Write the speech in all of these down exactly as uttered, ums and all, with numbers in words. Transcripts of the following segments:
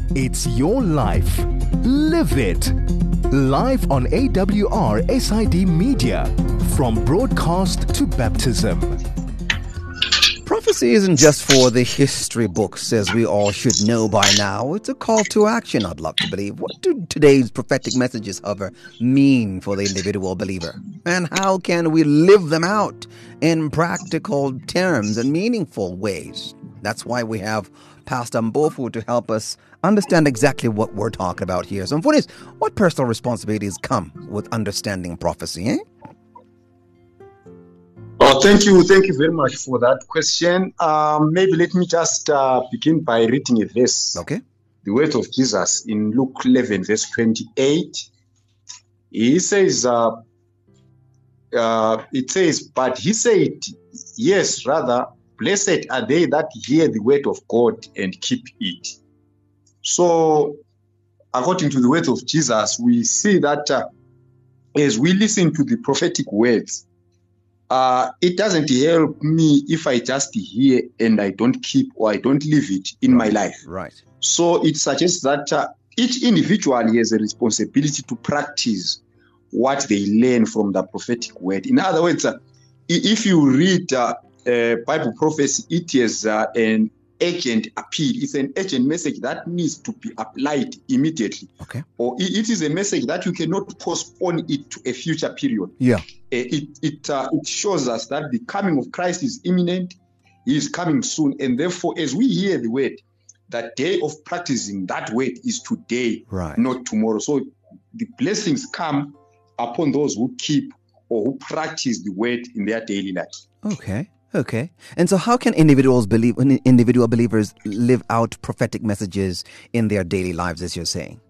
It's your life. Live it. Live on A W R S I D Media. From broadcast to baptism. Prophecy isn't just for the history books, as we all should know by now. It's a call to action, I'd love to believe. What do today's prophetic messages, however, mean for the individual believer? And how can we live them out in practical terms and meaningful ways? That's why we have Pastor Mpofu to help us understand exactly what we're talking about here. So, Mfunis, what personal responsibilities come with understanding prophecy, eh? Oh, thank you. Thank you very much for that question. Um, maybe let me just uh, begin by reading a verse. Okay. The words of Jesus in Luke eleven, verse twenty-eight. He says, uh, uh, it says, but he said, yes, rather, blessed are they that hear the word of God and keep it. So, according to the words of Jesus, we see that uh, as we listen to the prophetic words, Uh, it doesn't help me if I just hear and I don't keep or I don't live it in right. my life. Right. So it suggests that uh, each individual has a responsibility to practice what they learn from the prophetic word. In other words, uh, if you read uh, uh, Bible prophecy, it is uh, an urgent appeal. It's an urgent message that needs to be applied immediately. Okay. Or it is a message that you cannot postpone it to a future period. Yeah. It it uh, it shows us that the coming of Christ is imminent. He is coming soon, and therefore, as we hear the word, that day of practicing that word is today, right. not tomorrow. So the blessings come upon those who keep or who practice the word in their daily life. Okay. Okay. And so how can individuals believe, individual believers live out prophetic messages in their daily lives, as you're saying?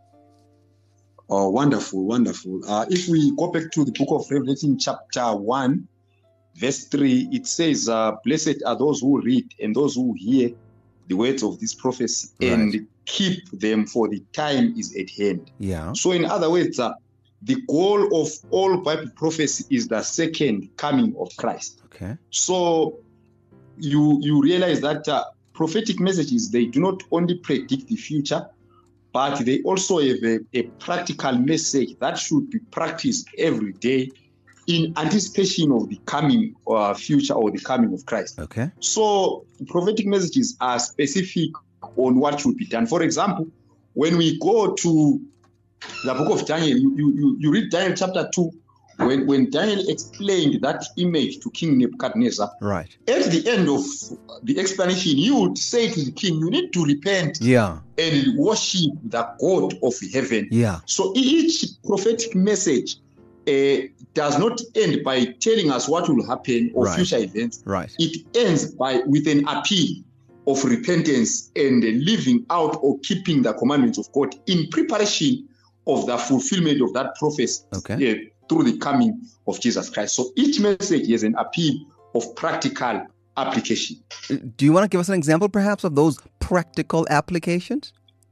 Oh, wonderful, wonderful. Uh, if we go back to the book of Revelation, chapter one, verse three, it says, uh, blessed are those who read and those who hear the words of this prophecy right. and keep them, for the time is at hand. Yeah. So in other words, uh, the goal of all Bible prophecy is the second coming of Christ. Okay. So you you realize that uh, prophetic messages, they do not only predict the future, but they also have a, a practical message that should be practiced every day in anticipation of the coming uh, future or the coming of Christ. Okay. So prophetic messages are specific on what should be done. For example, when we go to the book of Daniel, you, you, you read Daniel chapter two, when, when Daniel explained that image to King Nebuchadnezzar, right. At the end of the explanation, he would say to the king, you need to repent yeah. and worship the God of heaven. Yeah. So each prophetic message uh, does not end by telling us what will happen or right. future events. Right. It ends by with an appeal of repentance and uh, living out or keeping the commandments of God in preparation of the fulfillment of that prophecy. Okay. Uh, through the coming of Jesus Christ. So each message is an appeal of practical application. Do you want to give us an example, perhaps, of those practical applications?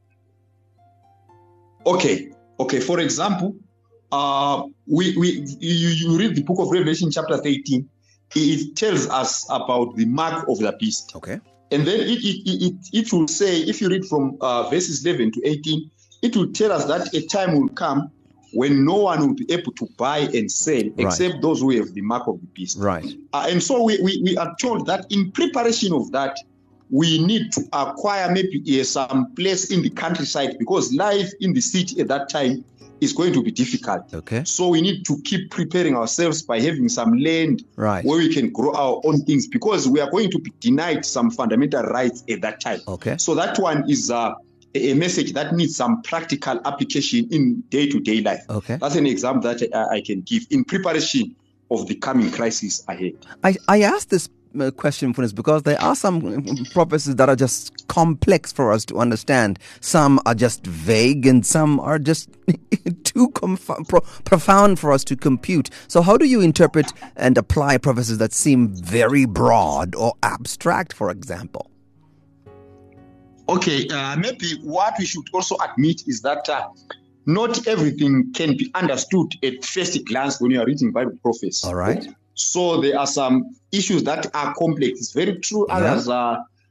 Okay. Okay. For example, uh, we we you, you read the book of Revelation, chapter thirteen. It tells us about the mark of the beast. Okay. And then it it it, it will say, if you read from uh, verses eleven to eighteen, it will tell us that a time will come when no one will be able to buy and sell right. except those who have the mark of the beast. Right. Uh, and so we, we, we are told that in preparation of that, we need to acquire maybe uh, some place in the countryside, because life in the city at that time is going to be difficult. Okay. So we need to keep preparing ourselves by having some land right. where we can grow our own things, because we are going to be denied some fundamental rights at that time. Okay. So that one is uh, a message that needs some practical application in day-to-day life. Okay. That's an example that I, I can give in preparation of the coming crisis ahead. I, I asked this question for us because there are some prophecies that are just complex for us to understand. Some are just vague and some are just too conf- pro- profound for us to compute. So how do you interpret and apply prophecies that seem very broad or abstract, for example? Okay, uh, maybe what we should also admit is that uh, not everything can be understood at first glance when you are reading Bible prophecy. All right. So there are some issues that are complex. It's very true. Yeah. Others are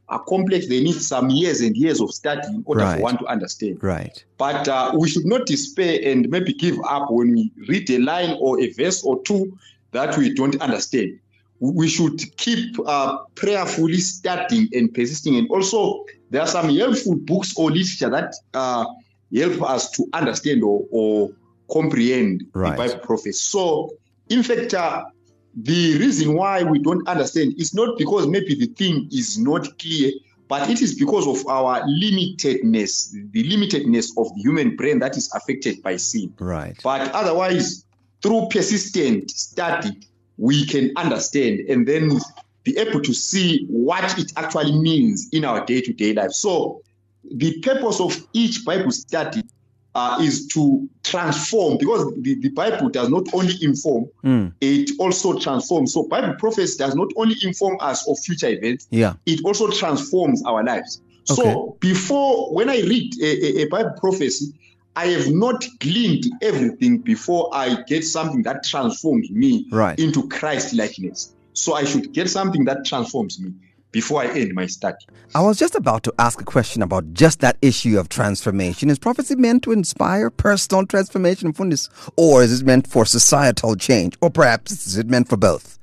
are complex. They need some years and years of study in order Right. for one to understand. Right. But uh, we should not despair and maybe give up when we read a line or a verse or two that we don't understand. We should keep uh, prayerfully studying and persisting. And also, there are some helpful books or literature that uh, help us to understand or, or comprehend Right. the Bible prophecy. So, in fact, uh, the reason why we don't understand is not because maybe the thing is not clear, but it is because of our limitedness, the limitedness of the human brain that is affected by sin. Right. But otherwise, through persistent study, we can understand and then be able to see what it actually means in our day-to-day life. So the purpose of each Bible study uh, is to transform, because the, the Bible does not only inform, Mm. it also transforms. So Bible prophecy does not only inform us of future events, Yeah. it also transforms our lives. Okay. So before, when I read a, a, a Bible prophecy, I have not gleaned everything before I get something that transforms me Right. into Christ likeness. So I should get something that transforms me before I end my study. I was just about to ask a question about just that issue of transformation. Is prophecy meant to inspire personal transformation, Mfundisi, or is it meant for societal change? Or perhaps is it meant for both?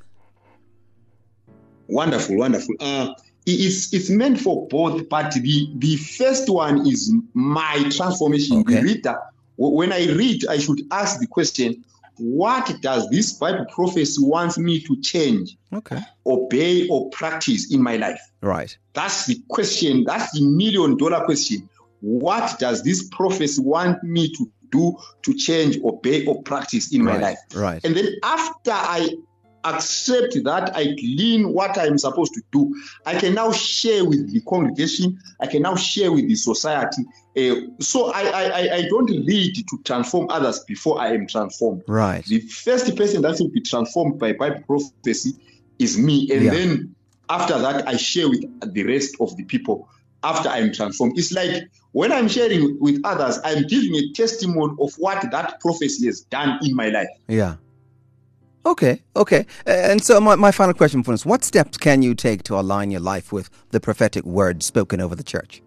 Wonderful, wonderful. Uh, it's it's meant for both, but the, the first one is my transformation. Okay. The reader, when I read, I should ask the question, what does this Bible prophecy want me to change, Okay. obey, or practice in my life? Right. That's the question. That's the million dollar question. What does this prophecy want me to do, to change, obey, or practice in my Right, life? right. And then after I accept that, I glean what I'm supposed to do, I can now share with the congregation. I can now share with the society. Uh, so I, I, I- I don't read to transform others before I am transformed. Right. The first person that will be transformed by Bible prophecy is me. And Yeah. then after that, I share with the rest of the people after I'm transformed. It's like when I'm sharing with others, I'm giving a testimony of what that prophecy has done in my life. Yeah. Okay, okay. Uh, And so my, my final question for us, what steps can you take to align your life with the prophetic word spoken over the church?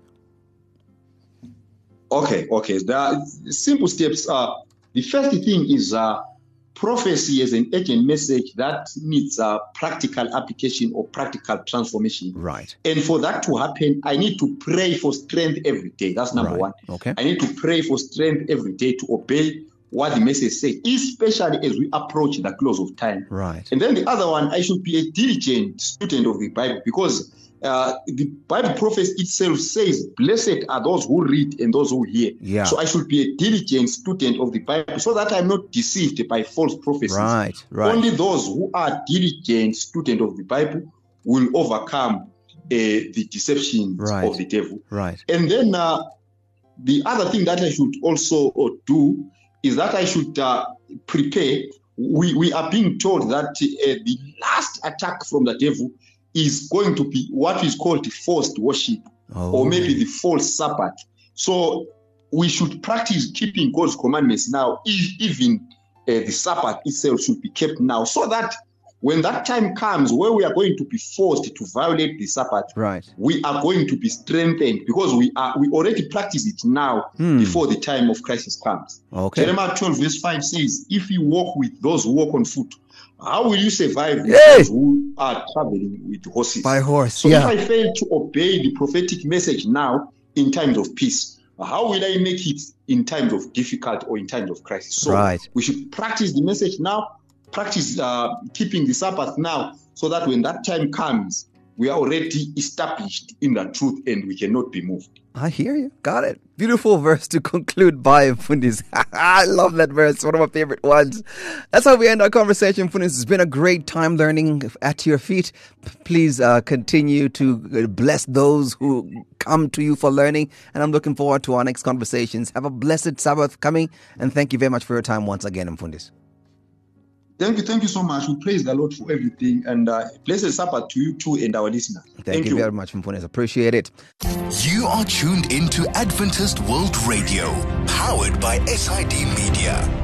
Okay, okay. The simple steps are, the first thing is uh, prophecy as an urgent message that needs a practical application or practical transformation. Right. And for that to happen, I need to pray for strength every day. That's number Right. one. Okay. I need to pray for strength every day to obey what the message says, especially as we approach the close of time. Right. And then the other one, I should be a diligent student of the Bible, because uh, the Bible prophecy itself says, blessed are those who read and those who hear. Yeah. So I should be a diligent student of the Bible so that I'm not deceived by false prophecies. Right. Right. Only those who are diligent student of the Bible will overcome uh, the deceptions Right. of the devil. Right. And then uh, the other thing that I should also uh, do is that I should uh, prepare. We, we are being told that uh, the last attack from the devil is going to be what is called forced worship, Oh. or maybe the false Sabbath. So we should practice keeping God's commandments now. E- Even uh, the Sabbath itself should be kept now, so that when that time comes where we are going to be forced to violate the Sabbath, Right. we are going to be strengthened, because we are we already practice it now Hmm. before the time of crisis comes. Okay. Jeremiah twelve verse five says, if you walk with those who walk on foot, how will you survive with Yay! those who are traveling with horses? By horse. So Yeah. if I fail to obey the prophetic message now in times of peace, how will I make it in times of difficult or in times of crisis? So Right. we should practice the message now, practice uh, keeping the Sabbath now, so that when that time comes, we are already established in the truth and we cannot be moved. I hear you. Got it. Beautiful verse to conclude by, Mfundisi. I love that verse. One of my favorite ones. That's how we end our conversation, Mfundisi. It's been a great time learning at your feet. P- Please uh, continue to bless those who come to you for learning. And I'm looking forward to our next conversations. Have a blessed Sabbath coming. And thank you very much for your time once again, Mfundisi. Thank you, thank you so much. We praise the Lord for everything, and uh, blessed Sabbath to you too and our listeners. Thank, you, very much, Mfundisi. Appreciate it. You are tuned into Adventist World Radio, powered by S I D Media.